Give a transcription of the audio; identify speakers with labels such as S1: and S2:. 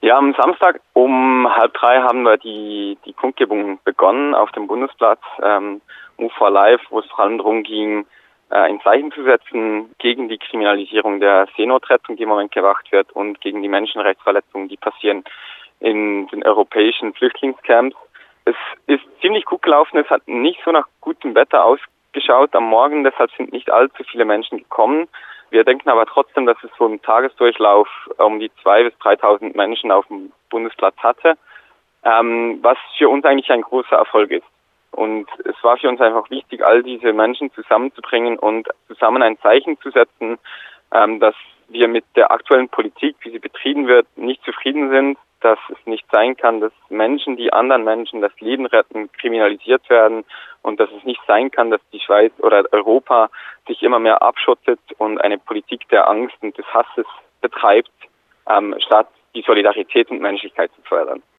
S1: Ja, am Samstag um 2:30 haben wir die Kundgebung begonnen auf dem Bundesplatz, Move for Life, wo es vor allem darum ging, ein Zeichen zu setzen gegen die Kriminalisierung der Seenotrettung, die im Moment gemacht wird, und gegen die Menschenrechtsverletzungen, die passieren in den europäischen Flüchtlingscamps. Es ist ziemlich gut gelaufen, es hat nicht so nach gutem Wetter ausgeschaut am Morgen, deshalb sind nicht allzu viele Menschen gekommen. Wir denken aber trotzdem, dass es so im Tagesdurchlauf um die 2.000 bis 3.000 Menschen auf dem Bundesplatz hatte, was für uns eigentlich ein großer Erfolg ist. Und es war für uns einfach wichtig, all diese Menschen zusammenzubringen und zusammen ein Zeichen zu setzen, dass wir mit der aktuellen Politik, wie sie betrieben wird, nicht zufrieden sind, dass es nicht sein kann, dass Menschen, die anderen Menschen das Leben retten, kriminalisiert werden, und dass es nicht sein kann, dass die Schweiz oder Europa sich immer mehr abschottet und eine Politik der Angst und des Hasses betreibt, statt die Solidarität und Menschlichkeit zu fördern.